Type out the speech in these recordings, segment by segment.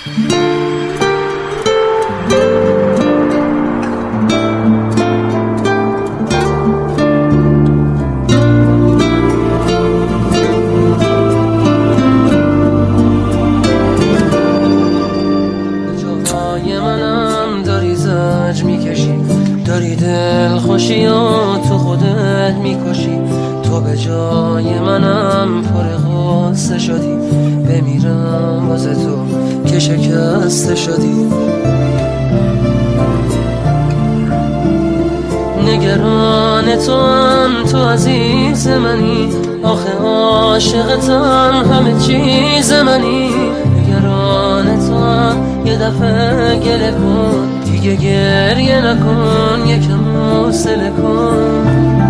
داری دل خوشیات تو خودت میکشی، تو به جای منم پر غصه شدی، بمیرم واسه تو که شکسته شدی. نگران تو هم تو عزیز منی، آخه عاشقتم همه چیز منی. نگران تو هم یه دفعه گله کن، دیگه گریه نکن، یکم حوصله کن.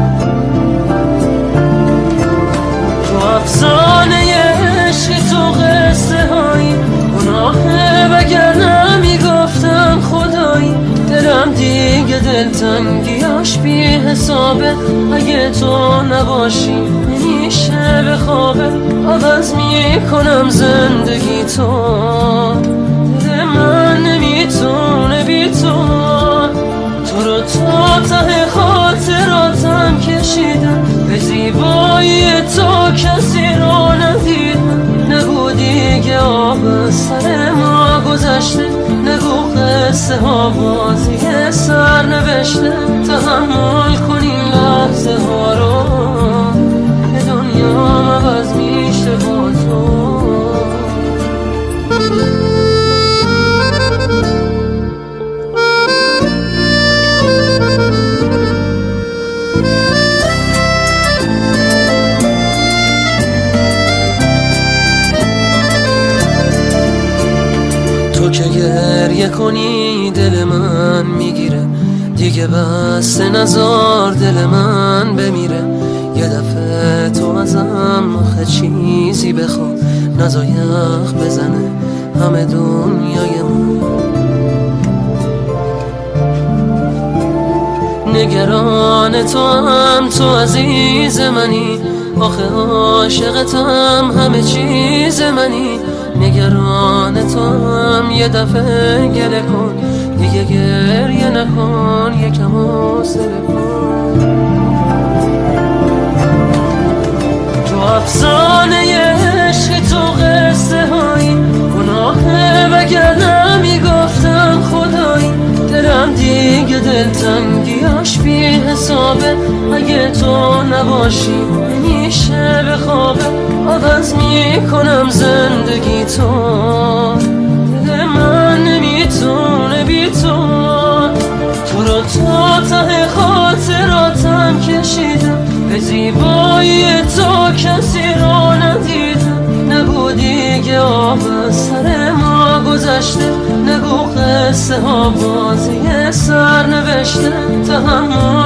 تو افسانه عشقی، تو قصه هایی گناهه وگرنه میگفتم خدایی. دلم دیگه دلتنگیاش بی حسابه، اگه تو نباشی نمیشه به خوابه. عوض میکنم زندگی تو، دل من نمیتونه بی تو. تو رو تا ته خاطراتم کشیدم، به زیبایی تو کسی رو ندیدم. نگو دیگه آب از سر ما گذشته، نگو قصه ها بازی سر نوشته. تحمل کنیم لحظه ها رو، که دنیا عوض میشه با تو. تو که گریه کنی دل من میگیره، دیگه بس نزار دل من بمیره. یه دفعه تو ازم آخه چیزی بخوا، نزا یخ بزنه همه دنیای من. نگران تو هم تو عزیز منی، آخه عاشقتم همه چیز منی. نگران تو هم یه دفعه گله کن، دیگه گریه نکن، یکم حوصله کن. تو افسانه عشقی، تو قصه هایی گناهه وگرنه میگفتم خدایی. دلم دیگه دلتنگیاش بی حسابه، اگه تو نباشی نمیشه به خوابه. عوض میکنم زندگی تو، دل من نمیتونه بی تو. تو رو تا ته خاطراتم کشیدم، به زیبایی تو کسی رو ندیدم. نگو دیگه آب از سر ما گذشته، نگو قصه ها بازی سر نوشته. تحمل